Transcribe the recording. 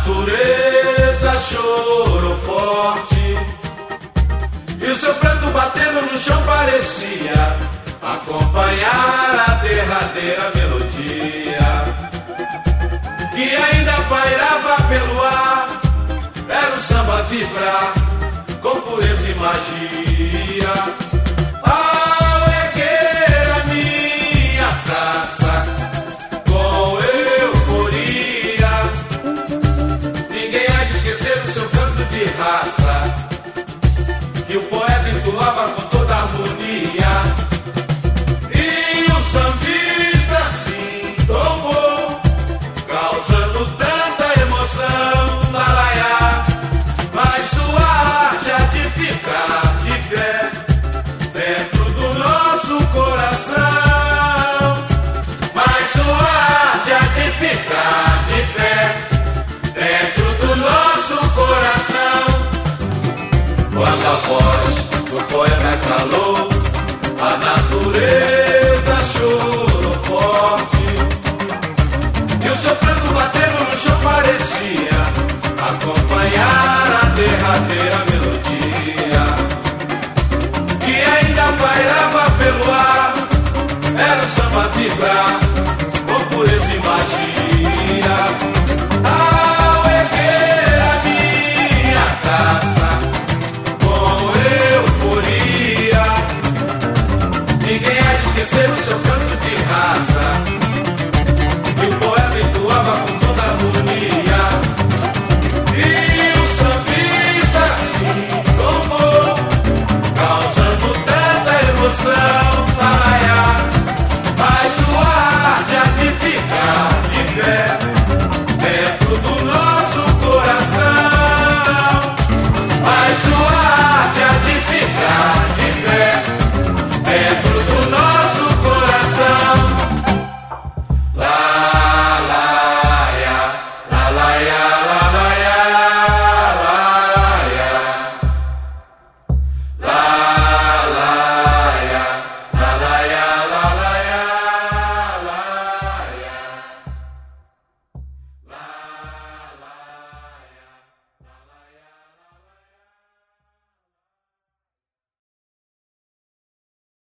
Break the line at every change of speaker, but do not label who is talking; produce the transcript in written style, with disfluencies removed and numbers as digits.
natureza chorou forte, e o seu pranto batendo no chão parecia acompanhar a derradeira melodia que ainda pairava pelo ar. Era o samba vibrar com pureza e magia. Ao erguer a minha taça com euforia, ninguém há de esquecer o seu canto de raça, que o poeta entoava com toda a harmonia. E o sambista se tomou, causando tanta emoção na laia, mas sua arte há de ficar de pé dentro do nosso coração. Mas sua arte há de ficar de pé dentro do nosso coração. Quando a voz do poeta calou, a natureza chorou forte, e o seu pranto batendo no chão parecia acompanhar a derradeira melodia que ainda pairava pelo ar. Era o samba vibrar com pureza e magia. Ao erguer a minha taça